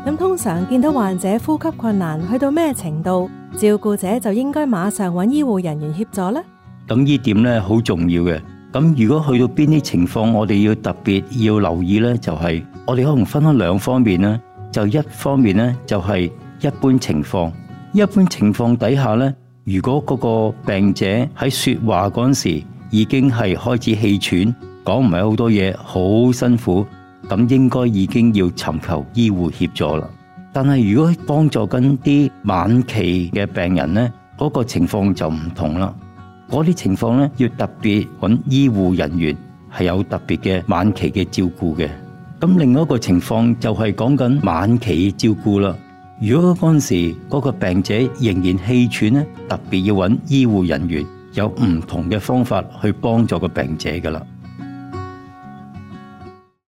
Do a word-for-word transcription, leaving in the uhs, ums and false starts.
咁通常見到患者呼吸困難去到咩程度，照顧者就應該馬上揾醫護人員協助呢？ 咁呢點咧好重要嘅。咁如果去到邊啲情況，我哋要特別要留意呢，就係我哋可能分開兩方面啦。就一方面呢，就係一般情況。一般情況底下呢，如果嗰個病者喺說話嗰陣時已經係開始氣喘，講唔係好多嘢，好辛苦，咁應該已經要尋求醫護協助啦。但係如果幫助緊啲晚期嘅病人呢，嗰個情況就唔同啦。嗰啲情況呢，要特別揾醫護人員係有特別嘅晚期嘅照顧嘅。咁另外一個情況就係講緊晚期照顧啦。如果嗰陣時嗰個病者仍然氣喘呢，特別要揾醫護人員，有唔同嘅方法去幫助個病者噶啦。